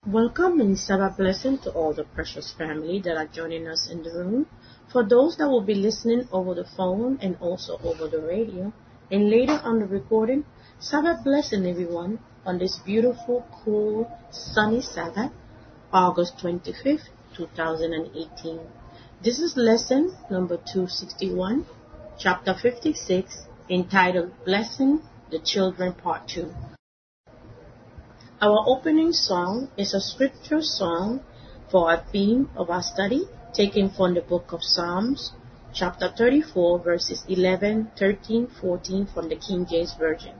Welcome and Sabbath blessing to all the precious family that are joining us in the room. For those that will be listening over the phone and also over the radio, and later on the recording, Sabbath blessing everyone on this beautiful, cool, sunny Sabbath, August 25th, 2018. This is lesson number 261, chapter 56, entitled Blessing the Children Part 2. Our opening song is a scripture song for a theme of our study taken from the book of Psalms, chapter 34, verses 11, 13, 14 from the King James Version.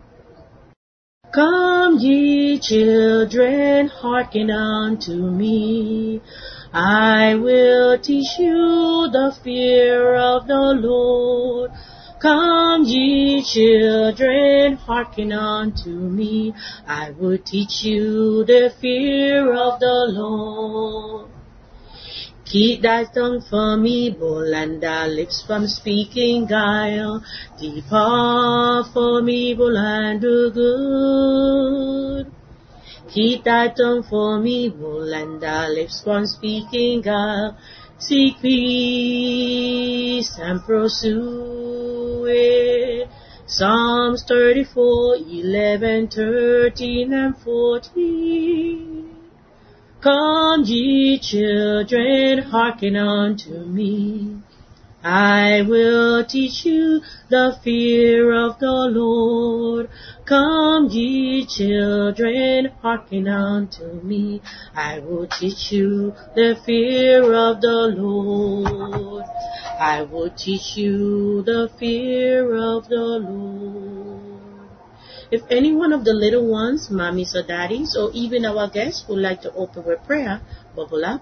Come ye children, hearken unto me. I will teach you the fear of the Lord. Come ye children, hearken unto me. I will teach you the fear of the Lord. Keep thy tongue from evil and thy lips from speaking guile. Depart from evil and do good. Keep thy tongue from evil and thy lips from speaking guile. Seek peace and pursue it. Psalms 34, 11, 13, and 14. Come ye children, hearken unto me. I will teach you the fear of the Lord. Come ye children, hearken unto me. I will teach you the fear of the Lord. I will teach you the fear of the Lord. If any one of the little ones, mommies or daddies, or even our guests would like to open with prayer, bubble up.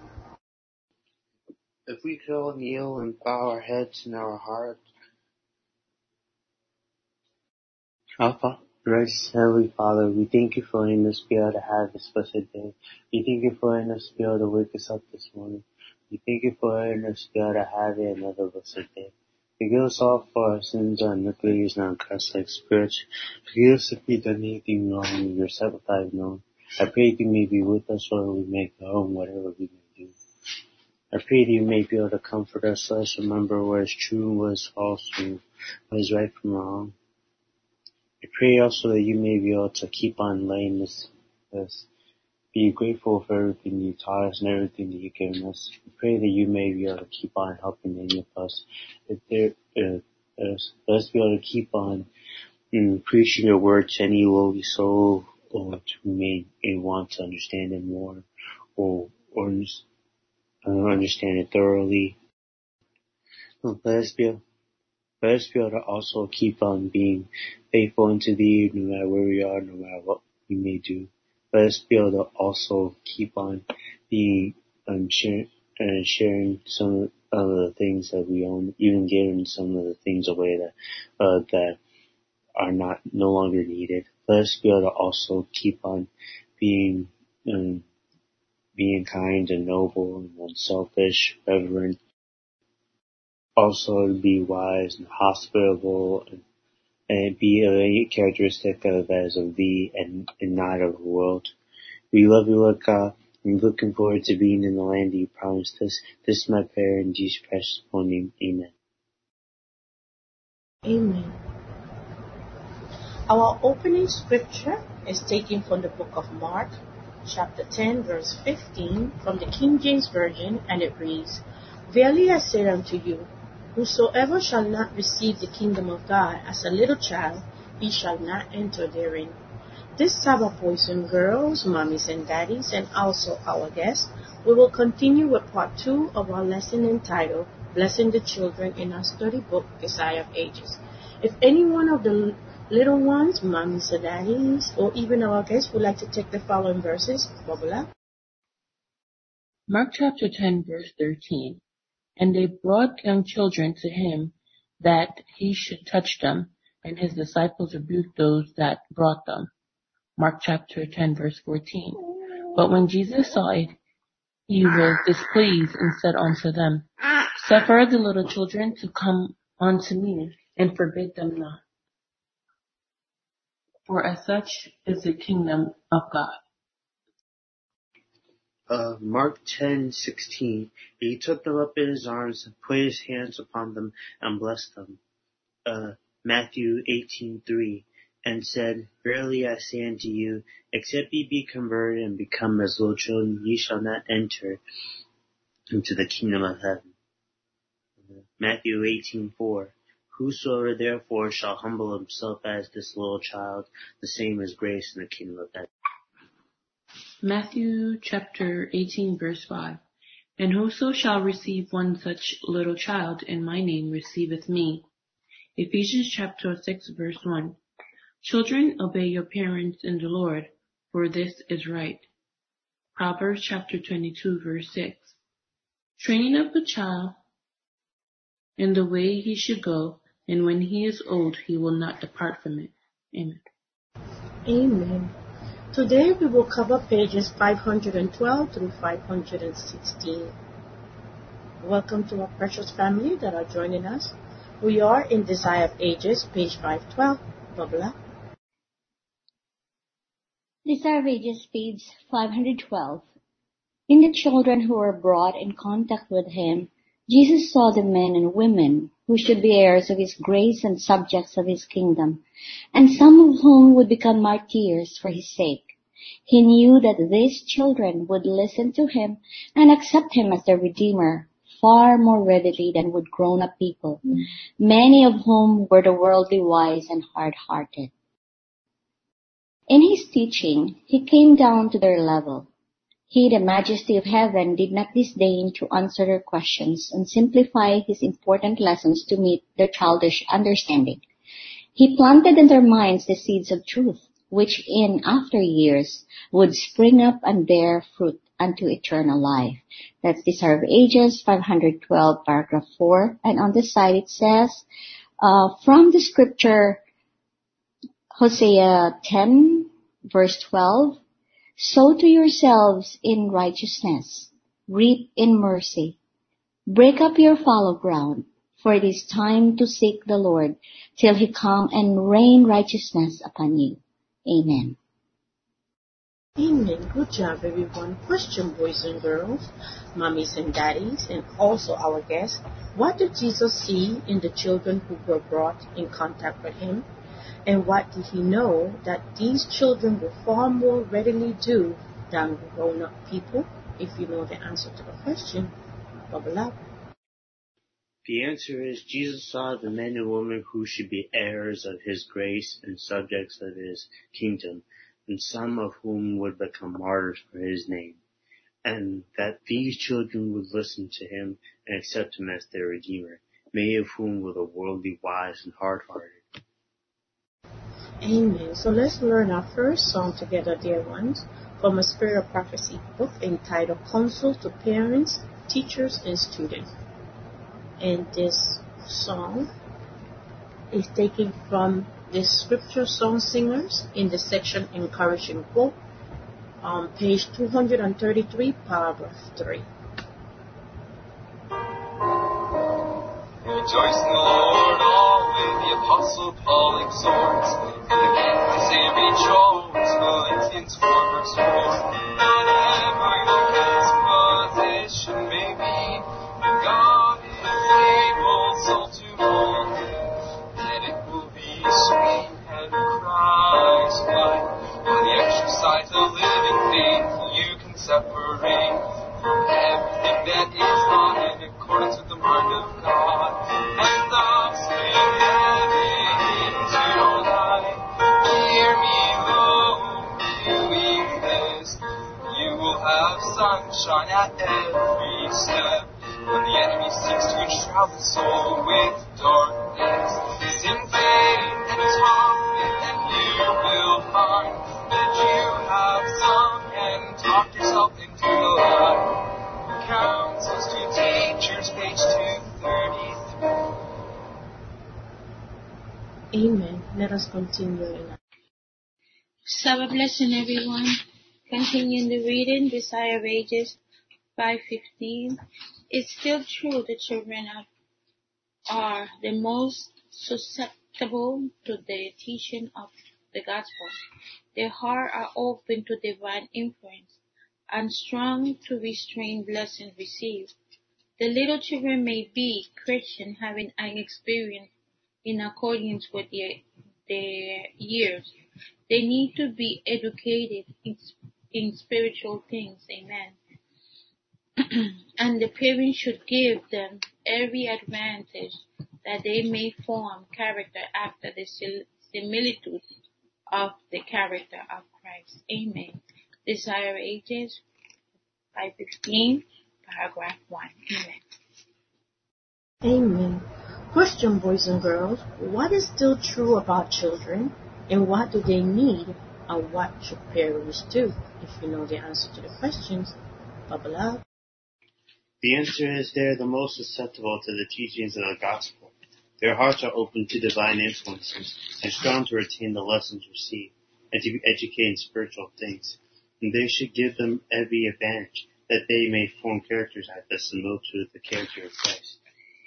If we could all kneel and bow our heads and our hearts. Our gracious Heavenly Father, we thank you for letting us be able to have this blessed day. We thank you for letting us be able to wake us up this morning. We thank you for letting us be able to have another blessed day. Forgive us all for our sins, our iniquities, and our Christ-like spirits. Forgive us if we've done anything wrong in your sight without knowing. I pray that you may be with us wherever we may go and whatever we may do. I pray that you may be able to comfort us. Let us remember what is true and what is false and what is right from wrong. I pray also that you may be able to keep on letting us be grateful for everything you taught us and everything that you've given us. I pray that you may be able to keep on helping any of us. Let us be able to keep on preaching your word to any lowly soul or who may want to understand it more or understand it thoroughly. Let us be able to also keep on being faithful unto thee no matter where we are, no matter what we may do. Let us be able to also keep on being sharing some of the things that we own, even giving some of the things away that are no longer needed. Let us be able to also keep on being kind and noble and unselfish, reverent. Also to be wise and hospitable and be a characteristic as of thee and not of the world. We love you, Lord God, and looking forward to being in the land that you promised us. This is my prayer in Jesus' precious name. Amen. Amen. Our opening scripture is taken from the book of Mark, chapter 10, verse 15, from the King James Version, and it reads, Verily I say unto you, whosoever shall not receive the kingdom of God as a little child, he shall not enter therein. This Sabbath, boys and girls, mommies and daddies, and also our guests, we will continue with part 2 of our lesson entitled, Blessing the Children in our study book, Desire of Ages. If any one of the little ones, mommies or daddies, or even our guests would like to take the following verses, bubble up. Mark chapter 10, verse 13. And they brought young children to him that he should touch them, and his disciples rebuked those that brought them. Mark chapter 10, verse 14. But when Jesus saw it, he was displeased and said unto them, Suffer the little children to come unto me, and forbid them not. For as such is the kingdom of God. Mark 10:16. He took them up in his arms and put his hands upon them and blessed them. Matthew 18:3. And said, Verily I say unto you, except ye be converted and become as little children, ye shall not enter into the kingdom of heaven. Matthew 18:4. Whosoever therefore shall humble himself as this little child, the same is greatest in the kingdom of heaven. Matthew chapter 18 verse 5. And whoso shall receive one such little child in my name receiveth me. Ephesians chapter 6 verse 1. Children, obey your parents in the Lord, for this is right. Proverbs chapter 22 verse 6. Train up a child in the way he should go, and when he is old, he will not depart from it. Amen. Amen. Today we will cover pages 512 through 516. Welcome to our precious family that are joining us. We are in Desire of Ages, page 512. Babla. Desire of Ages, page 512. In the children who were brought in contact with him, Jesus saw the men and women who should be heirs of his grace and subjects of his kingdom, and some of whom would become martyrs for his sake. He knew that these children would listen to him and accept him as their Redeemer far more readily than would grown-up people, many of whom were the worldly wise and hard-hearted. In his teaching, he came down to their level. He, the majesty of heaven, did not disdain to answer their questions and simplify his important lessons to meet their childish understanding. He planted in their minds the seeds of truth, which in after years would spring up and bear fruit unto eternal life. That's Desire of Ages, 512, paragraph 4. And on this side it says, from the scripture, Hosea 10, verse 12, sow to yourselves in righteousness, reap in mercy. Break up your fallow ground, for it is time to seek the Lord till he come and rain righteousness upon you. Amen. Amen. Good job, everyone. Question, boys and girls, mommies and daddies, and also our guests. What did Jesus see in the children who were brought in contact with him? And what did he know that these children will far more readily do than grown-up people? If you know the answer to the question, bubble up. The answer is Jesus saw the men and women who should be heirs of his grace and subjects of his kingdom, and some of whom would become martyrs for his name, and that these children would listen to him and accept him as their Redeemer, many of whom were the worldly wise and hard-hearted. Amen. So let's learn our first song together, dear ones, from a Spirit of Prophecy book entitled Counsel to Parents, Teachers, and Students. And this song is taken from the Scripture Song Singers in the section Encouraging Quote on page 233, paragraph 3. Rejoice in the Lord, always the Apostle Paul exhorts. And again I say rejoice, Philippians 4 verse 4. Whatever your disposition may be, God is able so to mold you, that it will be sweet and Christ-like. By the exercise of living faith, you can separate from everything that is not in accordance with the mind of God, and thus bring heaven into your life. Hear me, Lord, doing this. You will have sunshine at every step. When the enemy seeks to enshroud the soul with darkness, sing faith and talk it, and you will find that you have sung and talked yourself into the light. Counsels to Teachers, page 233. Amen. Let us continue in our Sabbath blessing, everyone. Continuing the reading, Desire of Ages, 5:15. It's still true that children are the most susceptible to the teaching of the gospel. Their hearts are open to divine influence, and strong to restrain blessings received. The little children may be Christian, having an experience in accordance with their years. They need to be educated in spiritual things. Amen. And the parents should give them every advantage that they may form character after the similitude of the character of Christ. Amen. Desire Ages 5:15, paragraph 1. Amen. Amen. Question, boys and girls, what is still true about children, and what do they need, and what should parents do? If you know the answer to the questions, bubble up. The answer is they're the most susceptible to the teachings of the gospel. Their hearts are open to divine influences and strong to retain the lessons received and to be educated in spiritual things. And they should give them every advantage that they may form characters at the similitude of the character of Christ.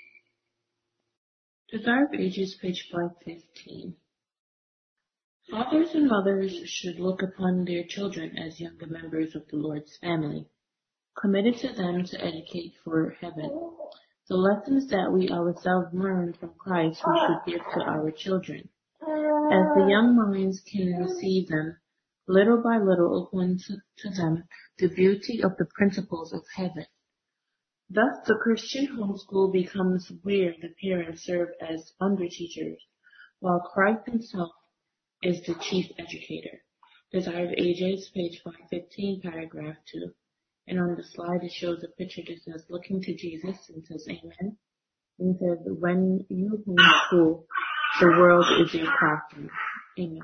Desire of Ages, page 515. Fathers and mothers should look upon their children as younger members of the Lord's family, committed to them to educate for heaven. The lessons that we ourselves learned from Christ we should give to our children. As the young minds can receive them, little by little open to them the beauty of the principles of heaven. Thus the Christian homeschool becomes where the parents serve as under-teachers, while Christ himself is the chief educator. Desire of Ages, page 515, paragraph 2. And on the slide it shows a picture that says, looking to Jesus, and says, Amen. And it says, when you homeschool, the world is your classroom. Amen.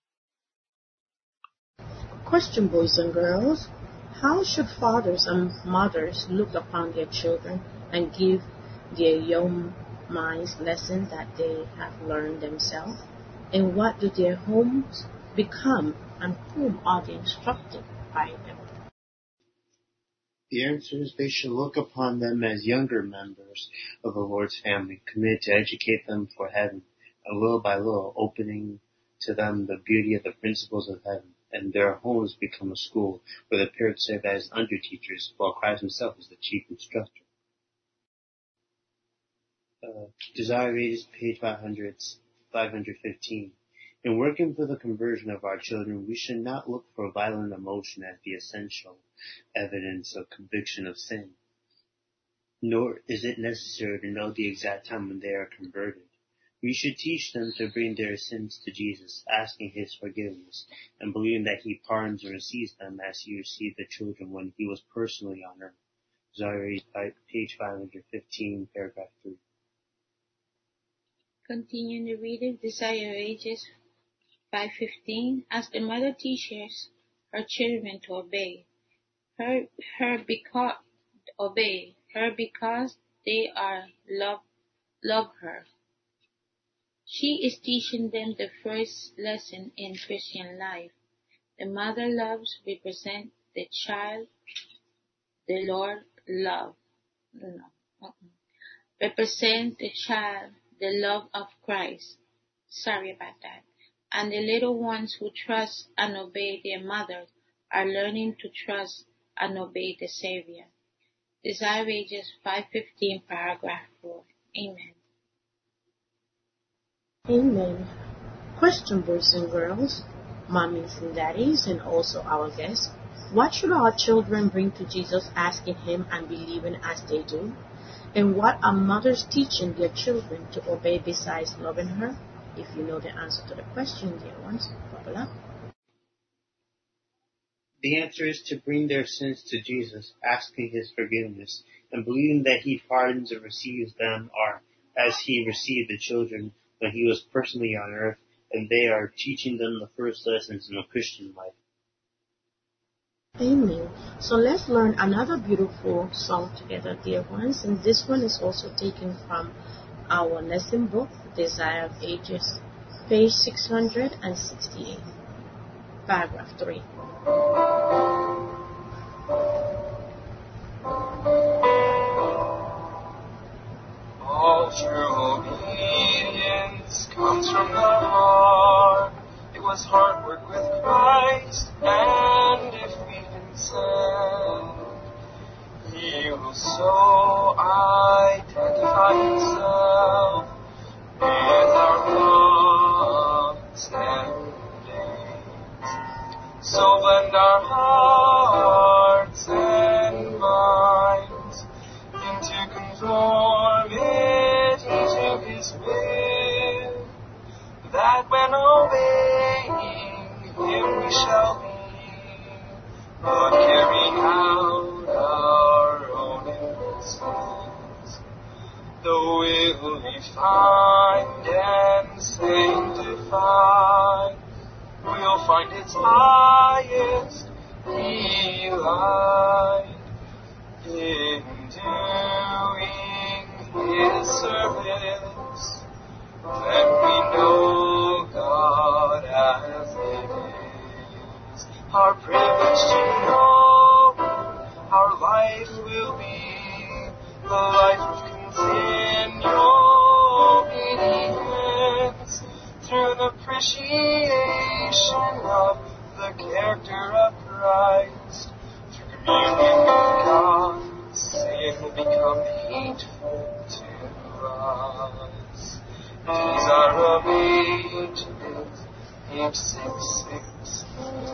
Question, boys and girls, how should fathers and mothers look upon their children and give their young minds lessons that they have learned themselves? And what do their homes become, and whom are they instructed by them? The answer is they should look upon them as younger members of the Lord's family, committed to educate them for heaven, and little by little opening to them the beauty of the principles of heaven, and their homes become a school where the parents serve as under-teachers, while Christ himself is the chief instructor. Desire of Ages, page 515. In working for the conversion of our children, we should not look for violent emotion as the essential evidence of conviction of sin, nor is it necessary to know the exact time when they are converted. We should teach them to bring their sins to Jesus, asking his forgiveness, and believing that he pardons and receives them as he received the children when he was personally on earth. Desire, page 515, paragraph 3. Continuing the reading, Desire of Ages 5:15. As the mother teaches her children to obey her because they are love her. She is teaching them the first lesson in Christian life. The mother loves represent the child. The Lord love represent the child, the love of Christ. Sorry about that. And the little ones who trust and obey their mothers are learning to trust and obey the Savior. Desire of Ages 5:15, paragraph 4. Amen. Amen. Question, boys and girls, mommies and daddies, and also our guests. What should our children bring to Jesus, asking him and believing as they do? And what are mothers teaching their children to obey besides loving her? If you know the answer to the question, dear ones, bubble up. The answer is to bring their sins to Jesus, asking his forgiveness, and believing that he pardons and receives them as he received the children when he was personally on earth, and they are teaching them the first lessons in the Christian life. Amen. So let's learn another beautiful song together, dear ones, and this one is also taken from our lesson book, Desire of Ages, page 668, paragraph 3. All true obedience comes from the heart. It was hard work with Christ, and if we can say bend our hearts and minds into conformity to His will, that when obeying Him we shall be, not carrying out our own impulses. Though will refined and sanctified, we'll find its highest delight in doing His service. Then we know God as it is. Our privilege to know our life will be a life of continual obedience through the appreciation of the character of Christ. Through communion with God, sin will become hateful to us. Desire of Ages, 866.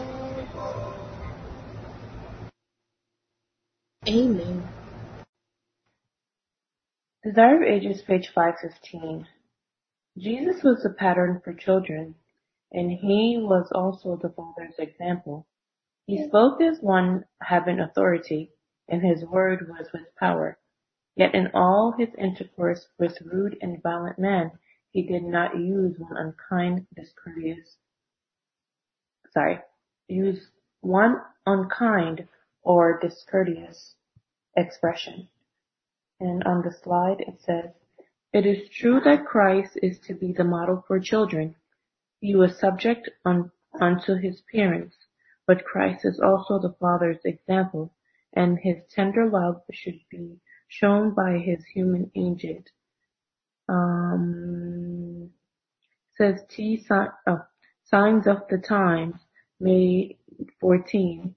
Amen. Desire of Ages, page 515. Jesus was the pattern for children, and He was also the Father's example. He spoke as one having authority, and His word was with power. Yet in all His intercourse with rude and violent men, He did not use one unkind or discourteous expression. And on the slide it says, "It is true that Christ is to be the model for children. He was subject unto His parents, but Christ is also the Father's example, and His tender love should be shown by His human agent." Says Signs of the Times, May 14,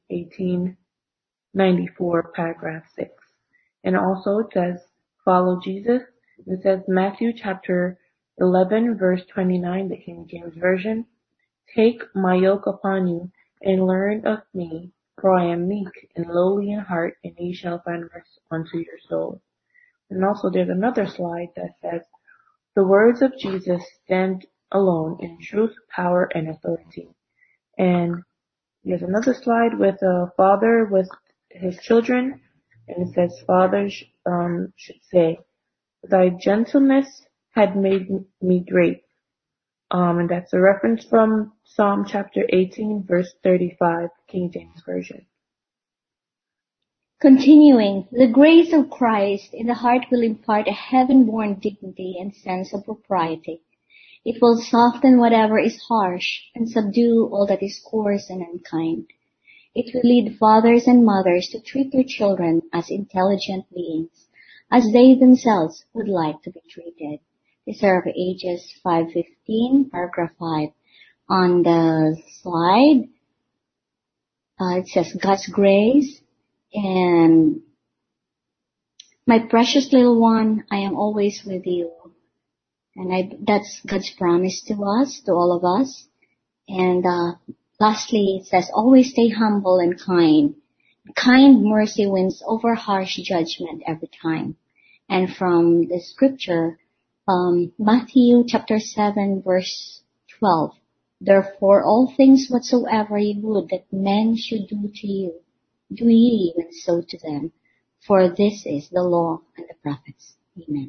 1894, paragraph 6. And also it says, "Follow Jesus." It says Matthew chapter 11, verse 29, the King James Version. "Take my yoke upon you and learn of me, for I am meek and lowly in heart, and ye shall find rest unto your souls." And also there's another slide that says, "The words of Jesus stand alone in truth, power, and authority." And there's another slide with a father with his children, and it says, "Fathers should say, thy gentleness had made me great." And that's a reference from Psalm chapter 18, verse 35, King James Version. Continuing, the grace of Christ in the heart will impart a heaven-born dignity and sense of propriety. It will soften whatever is harsh and subdue all that is coarse and unkind. It will lead fathers and mothers to treat their children as intelligent beings, as they themselves would like to be treated. Desire of Ages 515, paragraph 5. On the slide, it says, "God's grace," and "My precious little one, I am always with you." And that's God's promise to us, to all of us. And lastly, it says, "Always stay humble and kind. Kind mercy wins over harsh judgment every time." And from the scripture, Matthew chapter 7, verse 12. "Therefore all things whatsoever ye would that men should do to you, do ye even so to them. For this is the law and the prophets." Amen.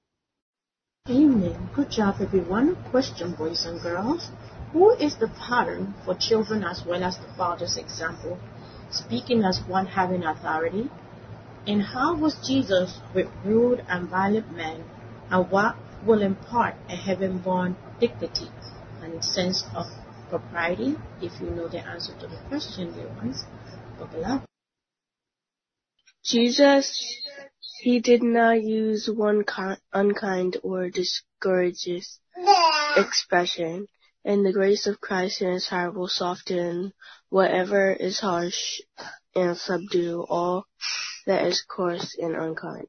Amen. Good job, everyone. Question, boys and girls. Who is the pattern for children as well as the Father's example, speaking as one having authority? And how was Jesus with rude and violent men, and what will impart a heaven-born dignity and sense of propriety? If you know the answer to the question, dear ones, buckle up. Jesus, He did not use one unkind or discourteous expression, and the grace of Christ in His heart will soften whatever is harsh and subdue all that is coarse and unkind.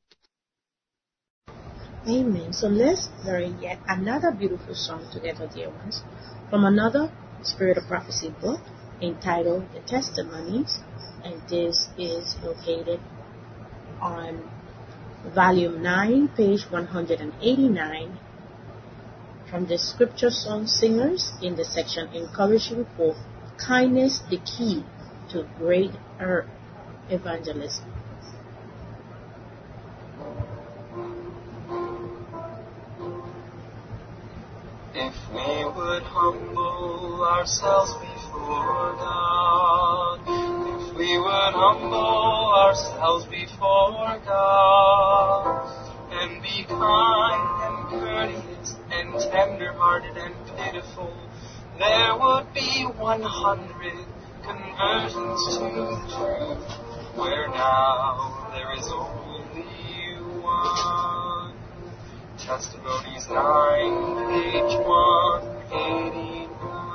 Amen. So let's learn yet another beautiful song together, dear ones, from another Spirit of Prophecy book, entitled The Testimonies, and this is located on volume 9, page 189, from the Scripture Song Singers in the section Encouraging for Kindness, the Key to Great Evangelism. If we would humble ourselves before God, if we would humble ourselves before God, and be kind and courteous and tender-hearted and pitiful, there would be 100 conversions to the truth, where now there is only one. Testimonies 9, page 189.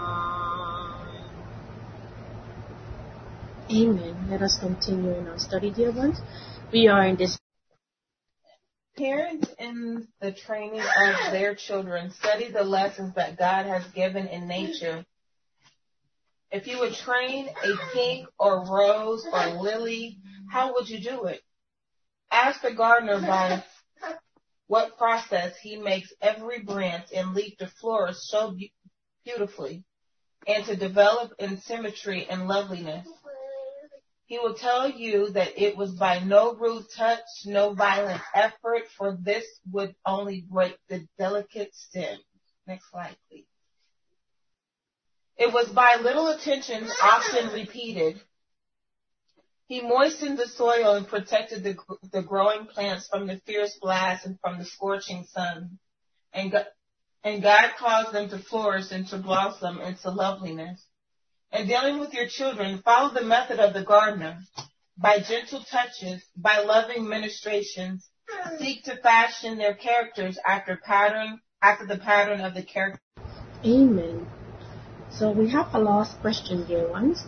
Amen. Let us continue in our study, dear ones. We are in this. Parents in the training of their children study the lessons that God has given in nature. If you would train a pink or rose or lily, how would you do it? Ask the gardener by what process he makes every branch and leaf to flourish so beautifully and to develop in symmetry and loveliness. He will tell you that it was by no rude touch, no violent effort, for this would only break the delicate stem. Next slide, please. It was by little attentions, often repeated. He moistened the soil and protected the growing plants from the fierce blast and from the scorching sun. And God caused them to flourish and to blossom into loveliness. In dealing with your children, follow the method of the gardener. By gentle touches, by loving ministrations, seek to fashion their characters after the pattern of the character. Amen. So we have a last question, dear ones.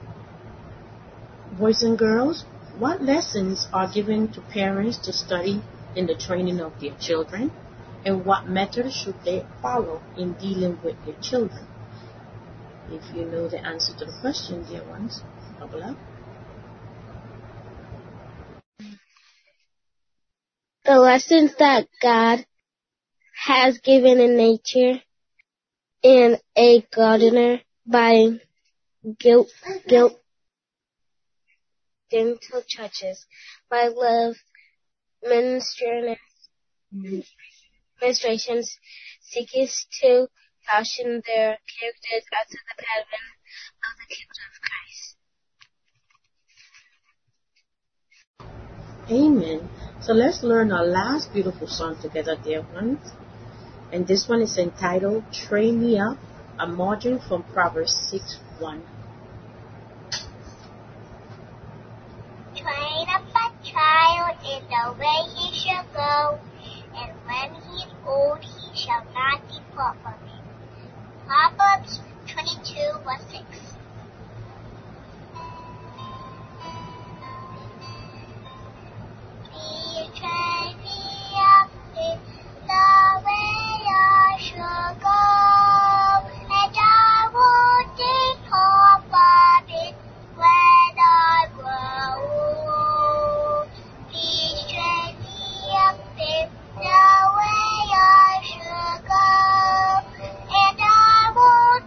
Boys and girls, what lessons are given to parents to study in the training of their children, and what methods should they follow in dealing with their children? If you know the answer to the question, dear ones, bubble up. The lessons that God has given in nature, and a gardener by gentle touches, by love ministrations, seeks to fashion their characters after the pattern of the character of Christ. Amen. So let's learn our last beautiful song together, dear ones. And this one is entitled Train Me Up, a margin from Proverbs 6:1. Train up a child in the way he shall go, and when he is old he shall not depart from it. Proverbs 22, verse 6. Please train me up in the way I should go, and I won't depart from it when I grow old. Please train me up in the way I should go, and I won't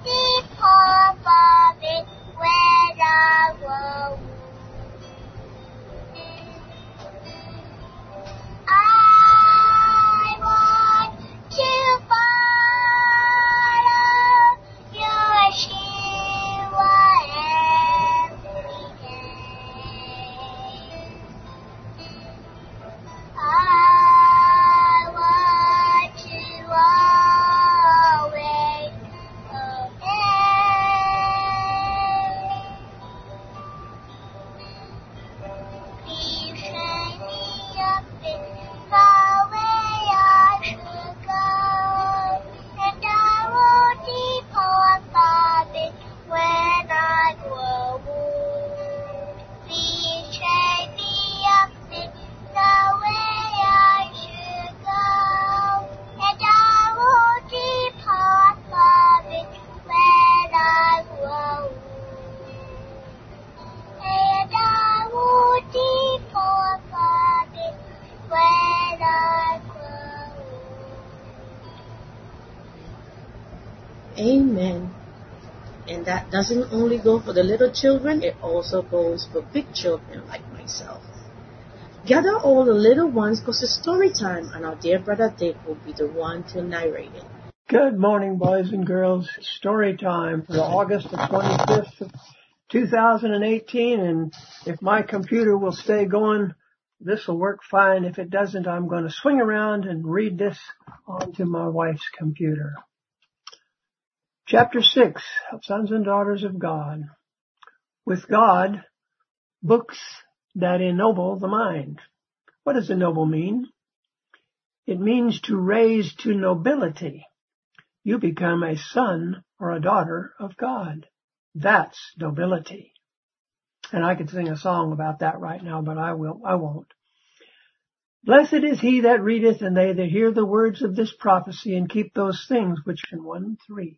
Amen. And that doesn't only go for the little children, it also goes for big children like myself. Gather all the little ones because it's story time, and our dear brother Dick will be the one to narrate it. Good morning, boys and girls. Story time for August the 25th of 2018, and if my computer will stay going, this will work fine. If it doesn't, I'm going to swing around and read this onto my wife's computer. Chapter 6 of Sons and Daughters of God. With God, books that ennoble the mind. What does ennoble mean? It means to raise to nobility. You become a son or a daughter of God. That's nobility. And I could sing a song about that right now, but I won't. Blessed is he that readeth, and they that hear the words of this prophecy, and keep those things which in 1 and 3.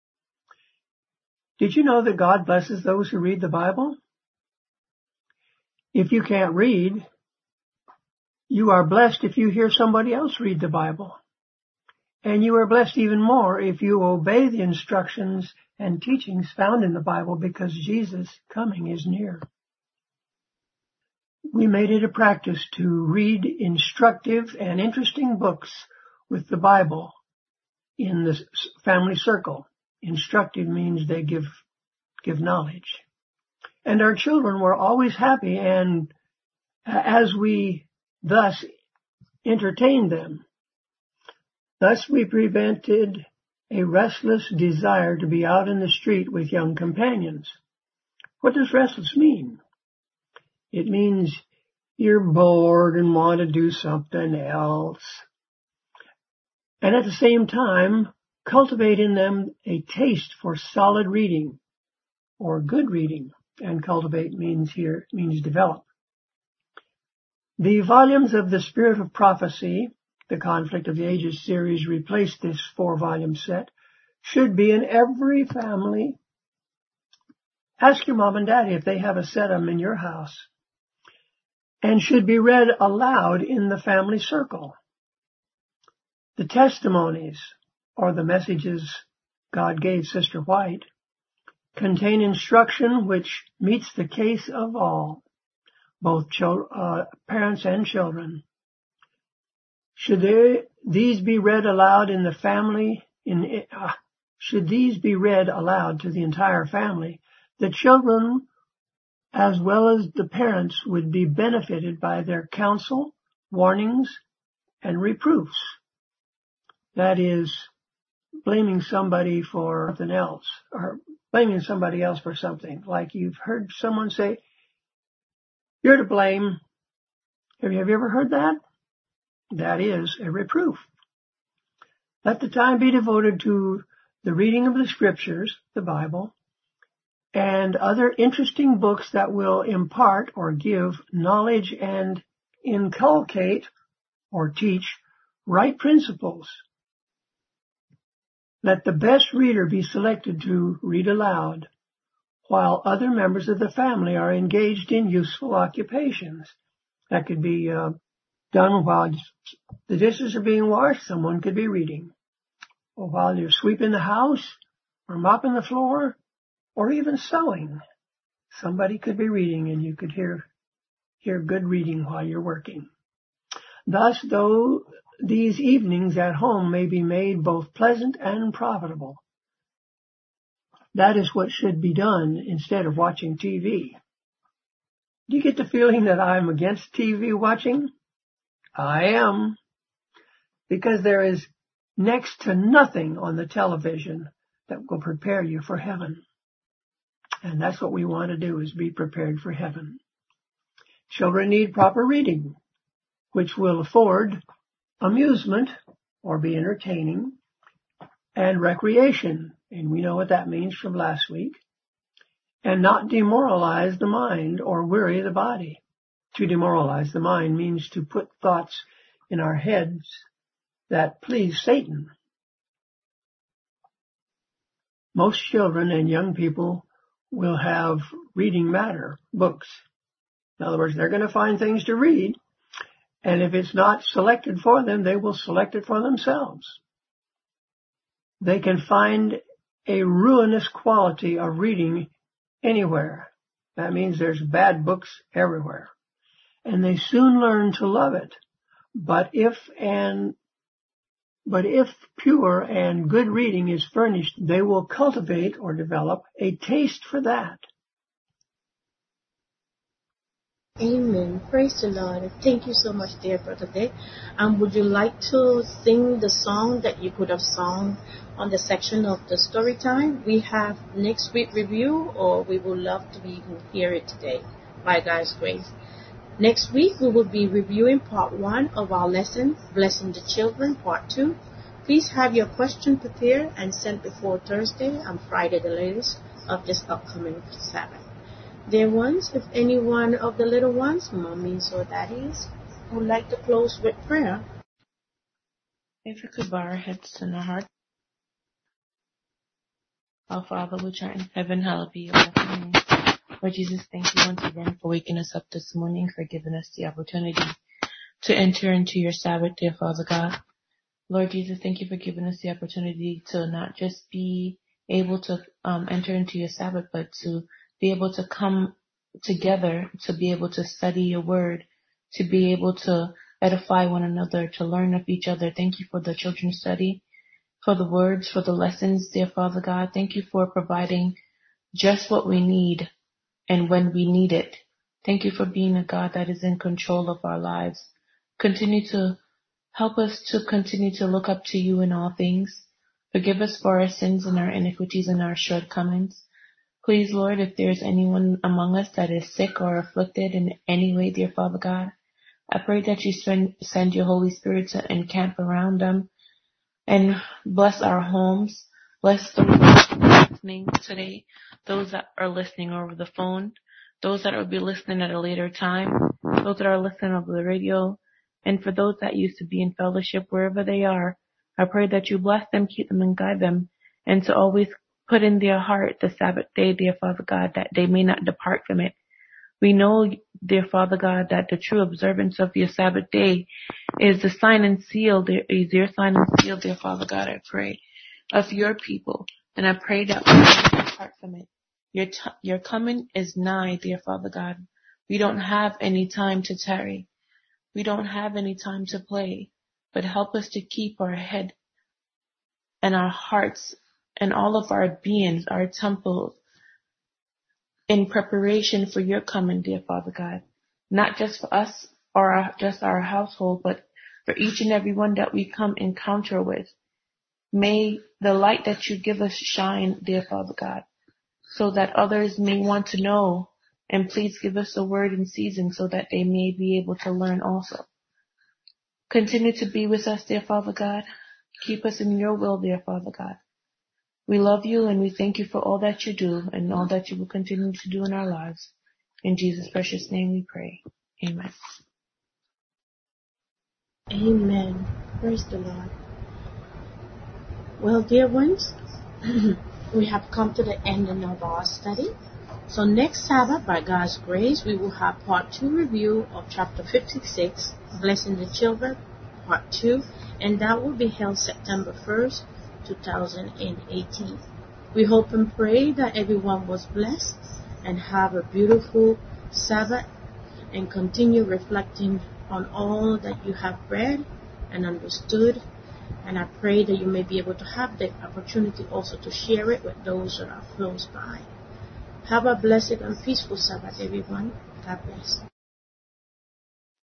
Did you know that God blesses those who read the Bible? If you can't read, you are blessed if you hear somebody else read the Bible. And you are blessed even more if you obey the instructions and teachings found in the Bible, because Jesus' coming is near. We made it a practice to read instructive and interesting books with the Bible in the family circle. Instructive means they give knowledge. And our children were always happy, and as we thus entertained them, thus we prevented a restless desire to be out in the street with young companions. What does restless mean? It means you're bored and want to do something else. And at the same time, cultivate in them a taste for solid reading or good reading. And cultivate means develop. The volumes of the Spirit of Prophecy, the Conflict of the Ages series, replaced this 4-volume set, should be in every family. Ask your mom and daddy if they have a set of them in your house, and should be read aloud in the family circle. The testimonies, or the messages God gave Sister White, contain instruction which meets the case of all, both parents and children. Should these be read aloud in the family? Should these be read aloud to the entire family? The children, as well as the parents, would be benefited by their counsel, warnings, and reproofs. That is, blaming somebody for something else, or blaming somebody else for something. Like you've heard someone say, "You're to blame." Have you ever heard that? That is a reproof. Let the time be devoted to the reading of the Scriptures, the Bible, and other interesting books that will impart or give knowledge and inculcate or teach right principles. Let the best reader be selected to read aloud, while other members of the family are engaged in useful occupations. That could be done while the dishes are being washed. Someone could be reading. Or while you're sweeping the house, or mopping the floor, or even sewing. Somebody could be reading, and you could hear good reading while you're working. Thus, though these evenings at home may be made both pleasant and profitable, that is what should be done instead of watching TV. Do you get the feeling that I'm against TV watching? I am. Because there is next to nothing on the television that will prepare you for heaven. And that's what we want to do, is be prepared for heaven. Children need proper reading, which will afford amusement or be entertaining, and recreation. And we know what that means from last week. And not demoralize the mind or weary the body. To demoralize the mind means to put thoughts in our heads that please Satan. Most children and young people will have reading matter, books. In other words, they're going to find things to read, and if it's not selected for them, they will select it for themselves. They can find a ruinous quality of reading anywhere. That means there's bad books everywhere. And they soon learn to love it. But if pure and good reading is furnished, they will cultivate or develop a taste for that. Amen. Praise the Lord. Thank you so much, dear Brother Dick. Would you like to sing the song that you could have sung on the section of the story time? We have next week review, or we would love to be hear it today, by God's grace. Next week, we will be reviewing part 1 of our lesson, Blessing the Children, part 2. Please have your question prepared and sent before Thursday and Friday, the latest, of this upcoming Sabbath. Dear ones, if any one of the little ones, mommies or daddies, would like to close with prayer. If we could bow our heads and our hearts. Our Father, which art in heaven, hallowed be your name. Lord Jesus, thank you once again for waking us up this morning, for giving us the opportunity to enter into your Sabbath, dear Father God. Lord Jesus, thank you for giving us the opportunity to not just be able to enter into your Sabbath, but to be able to come together, to be able to study your word, to be able to edify one another, to learn of each other. Thank you for the children's study, for the words, for the lessons, dear Father God. Thank you for providing just what we need and when we need it. Thank you for being a God that is in control of our lives. Continue to help us to continue to look up to you in all things. Forgive us for our sins and our iniquities and our shortcomings. Please, Lord, if there's anyone among us that is sick or afflicted in any way, dear Father God, I pray that you send your Holy Spirit to encamp around them and bless our homes. Bless those that are listening today, those that are listening over the phone, those that will be listening at a later time, those that are listening over the radio, and for those that used to be in fellowship wherever they are, I pray that you bless them, keep them, and guide them, and to always put in their heart the Sabbath day, dear Father God, that they may not depart from it. We know, dear Father God, that the true observance of your Sabbath day is the sign and seal, is your sign and seal, dear Father God, I pray, of your people. And I pray that we don't depart from it. Your coming is nigh, dear Father God. We don't have any time to tarry. We don't have any time to play. But help us to keep our head and our hearts and all of our beings, our temples, in preparation for your coming, dear Father God. Not just for us or just our household, but for each and every one that we come encounter with. May the light that you give us shine, dear Father God, so that others may want to know, and please give us a word in season so that they may be able to learn also. Continue to be with us, dear Father God. Keep us in your will, dear Father God. We love you and we thank you for all that you do and all that you will continue to do in our lives. In Jesus' precious name we pray. Amen. Amen. Praise the Lord. Well, dear ones, we have come to the end of our study. So next Sabbath, by God's grace, we will have part 2 review of chapter 56, Blessing the Children, part 2, and that will be held September 1st, 2018. We hope and pray that everyone was blessed and have a beautiful Sabbath and continue reflecting on all that you have read and understood. And I pray that you may be able to have the opportunity also to share it with those that are close by. Have a blessed and peaceful Sabbath, everyone. God bless.